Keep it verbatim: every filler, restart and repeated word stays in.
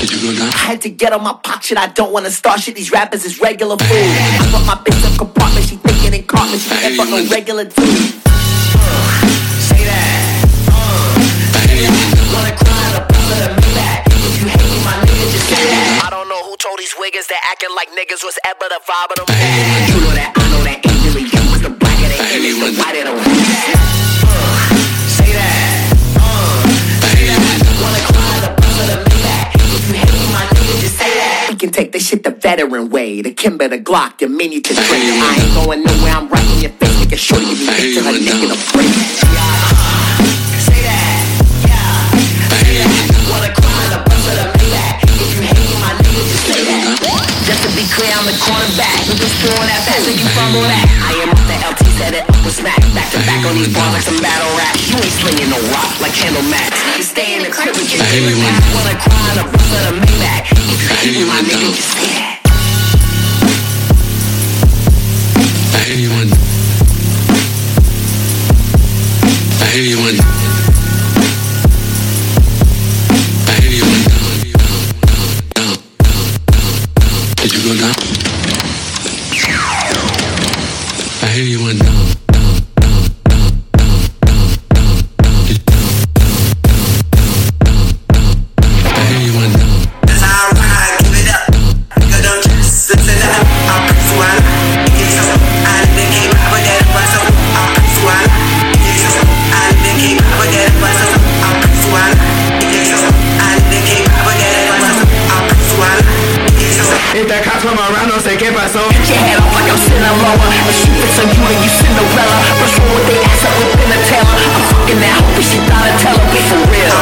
Did you go down? I had to get on my pop shit, I don't wanna start shit. These rappers is regular food. I put my bitch up compartment, she thinking in cartman. She can't fuck no regular dude. Say that. Wanna cry the brother to me back. If you hate me, my nigga, just say that. I don't know who told these wiggers that acting like niggas was ever the vibe of them. You know that, I know that ain't really you. Cause the blacker they image, the whiter the rap. Say that. Say that. Wanna cry the brother to me back. If you hate me, my nigga, just say that. We can take this shit the veteran way. The Kimber, the Glock, the mini to drink. I ain't going nowhere, I'm right in your face. Make a shorty give me dick to her neck in a break. Just to be clear, I'm the cornerback. We just throwing that pass if you fumble that. I am off the L T, set it up with smack. Back to back on these bars like some battle rap. You ain't slinging no rock like Candle Max. You stay in the crib with your nigga. Wanna cry on the bus of the Maybach. If you hate me, my nigga, just say that. I hear you one. I hear you one. I hear you one. Down. Did you go down? I hear you one. Down. I hear you one. That's how I ride, give it up. You don't just sit it up. I'll press one. Yes, so I didn't keep up with that bus. I'll press one. Yes, so I didn't keep up with that bus. I'll press one. Yes, so I didn't keep up with that bus. I'll press one. Yes, so if that cop come around, don't say que pasó. Hit your head off like I'm Sinaloa. A shoot it's on you and you Cinderella. Brush roll with they ass up with Penn Taylor. I'm fucking that hoe, but she thought I'd tell her. Be for real.